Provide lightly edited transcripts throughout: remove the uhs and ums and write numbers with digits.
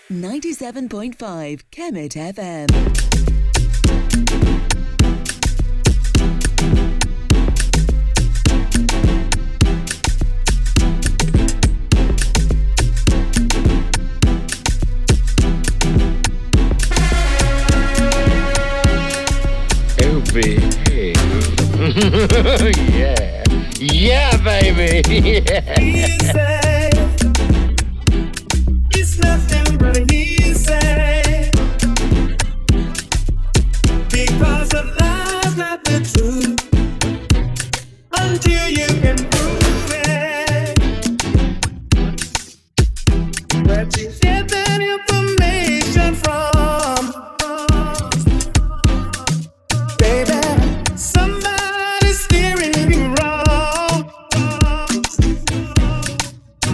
97.5 Kemet FM. Hey. Yeah. Yeah, baby. Yeah. Easy. It's nothing but easy. Because a lie's not the truth until you can prove it. Where'd you get that information from? Baby, somebody's steering you wrong.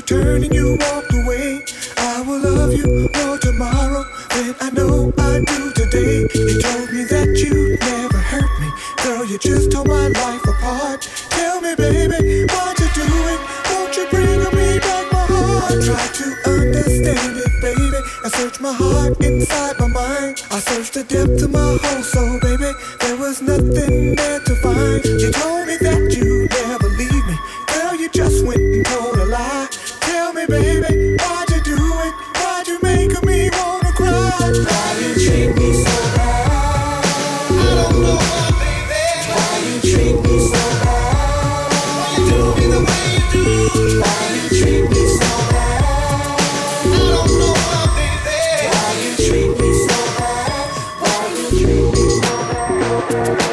turned and you walked away. I will love you more tomorrow than I know I do today. You told me that you never hurt me. Girl, you just tore my life apart. Tell me, baby, why'd you do it? Won't you bring me back my heart? I try to understand it, baby. I searched my heart inside my mind. I searched the depth of my whole soul, baby. There was nothing there to find. You told me that you never leave me. Girl, you just went and told a lie. Tell me, baby, why'd you do it? Why'd you make me wanna cry? Why you treat me so bad? I don't know why, baby. Why you treat me so bad? Why you do me the way you do? Why you treat me so bad? I don't know why, baby. Why you treat me so bad? Why you treat me so bad?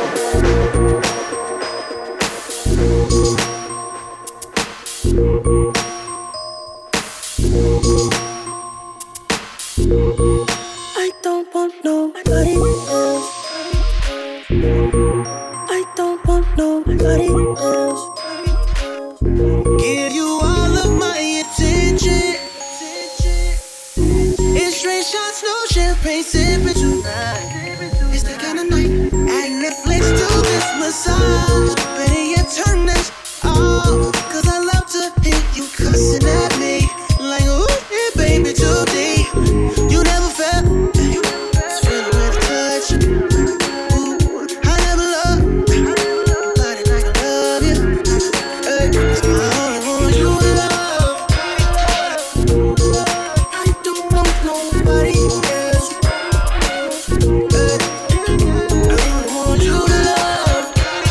I don't want nobody else. I don't want nobody else. Give you all of my attention. It's straight shots, no champagne sipping tonight. It's the kind of night at Netflix to this massage. Better yet, turn this off, 'cause I love to hear you cussing at me. Like, ooh, yeah, baby, too deep. You never felt this feeling with a touch. Ooh, I never loved nobody like I love you. Hey, it's my only one you love. I don't want nobody else. Hey, I only want you to love.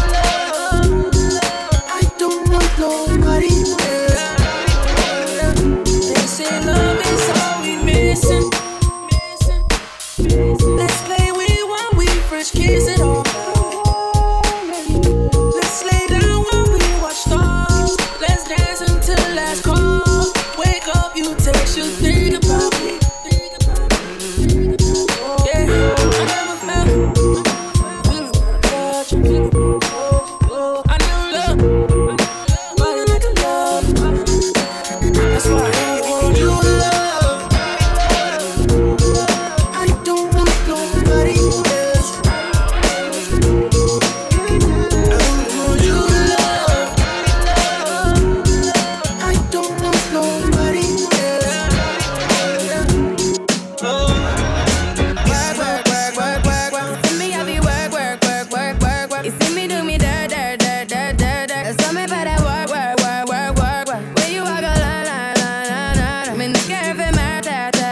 I don't want nobody else. They say love is all we missing. Let's play with it while we first kiss it all night. Let's lay down while we watch stars. Let's dance until last call. Wake up, you text, you think about me. Yeah, I never felt feeling like you. I never loved nobody like I love. That's why I want you to love. I don't want nobody else. I only want you to love. I don't want nobody else. See me, I be work. You see me do me dirt. Tell me about that work. When you walk a line. I'm in the cafe, my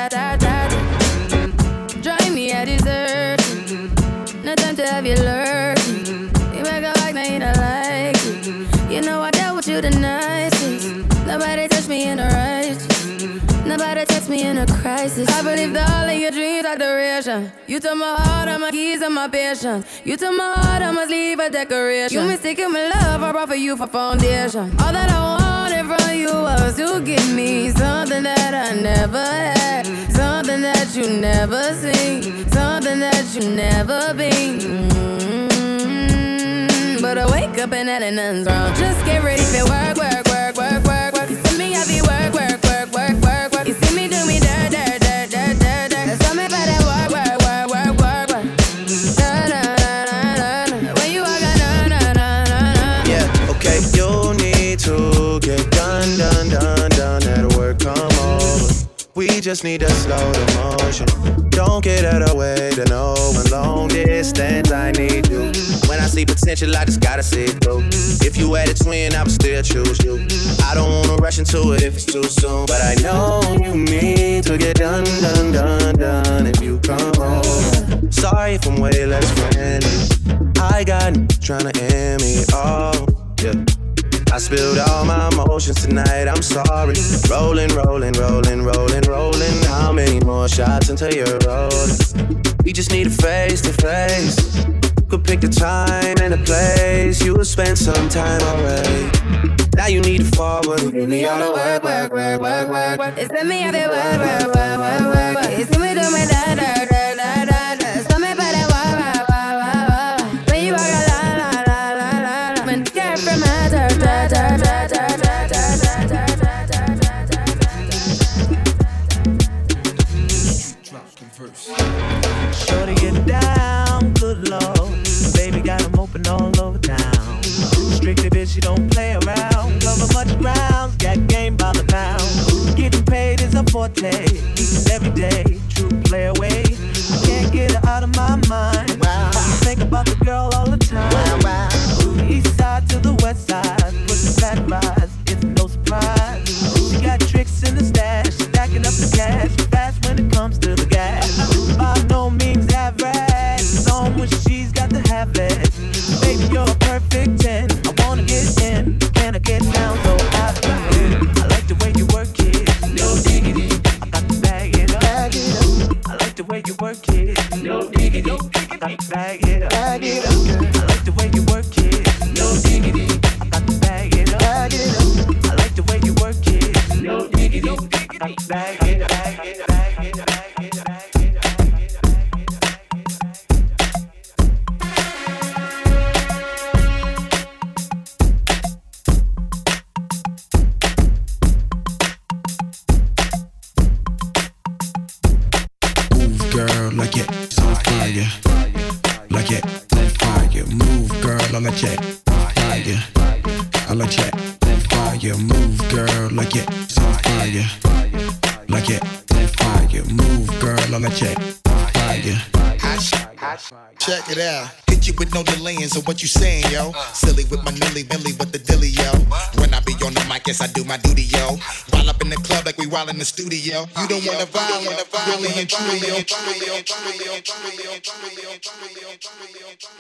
drive me a dessert. No time to have you lurking. You make a like, now you don't like it. You know I dealt with you the nicest. Nobody touched me in a righteous. Nobody text me in a crisis. I believed all of your dreams are duration. You took my heart, all my keys, and my patience. You took my heart, I must leave a decoration. You mistaken my love, I brought for you for foundation. All that I wanted from you was to give me something that I never had, something that you never seen, something that you never been. But I wake up and that ain't nothing's wrong. Just get ready for work. You see me, I be work. You see me do me dirt. Tell me about that work. When you walk Yeah, okay, you need to get done. That work, come over. We just need to slow the motion. Don't get out of the way to no one. Long distance, I need you. When I see potential, I just gotta see it through. If you had a twin, I would still choose you. I don't wanna rush into it if it's too soon, but I know you need to get done. If you come over, sorry if I'm way less friendly. I got tryna end me, oh yeah. I spilled all my emotions tonight, I'm sorry. Rolling. How many more shots until you're rolling? We just need a face to face. Could pick the time and the place. You will spend some time already. Now you need to forward. You need all the work. It's me, I be work. You see me do me da. Tell me about that work. When you walk a la. forte. Each and every day, true play away. I can't get her out of my mind. Wow. I think about the girl all the time. Wow, wow. East side to the west side, pushing flat rides, it's no surprise. She got tricks in the stash, stacking up the cash, fast when it comes to the gas. By no means average, it's on when she's got to have it. Baby, you're a perfect 10. I wanna get in, can I get down so I can get it? I like the way you work it, no diggity. I got to bag it up. Bag it up. I like the way you work it, no diggity. I got to bag it up. Bag it up. I like the way you work it, no diggity. I got to bag it up. Bag it up. I like the way you work it, no diggity. I got to bag it up. Bag it up. Bag it up. Bag it up. Girl, like it's on fire. Like it on fire. Move, girl, I like it fire. I like it on fire. Move, girl, like it's on fire. Like it on fire. Move, girl, I like it fire. Check it out. Hit you with no delaying, so what you saying, yo? Silly with my nilly billy with the dilly, yo. When I be on the mic, yes, I do my duty, yo. While up in the club like we while in the studio. You don't wanna vibe, really and truly, yo.